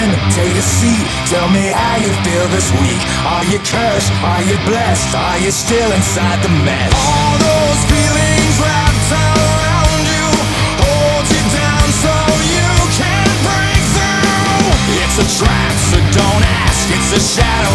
in, take a seat. Tell me how you feel this week. Are you cursed? Are you blessed? Are you still inside the mess? All those feelings wrapped around you hold you down so you can't break through. It's a trap, so don't ask. It's a shadow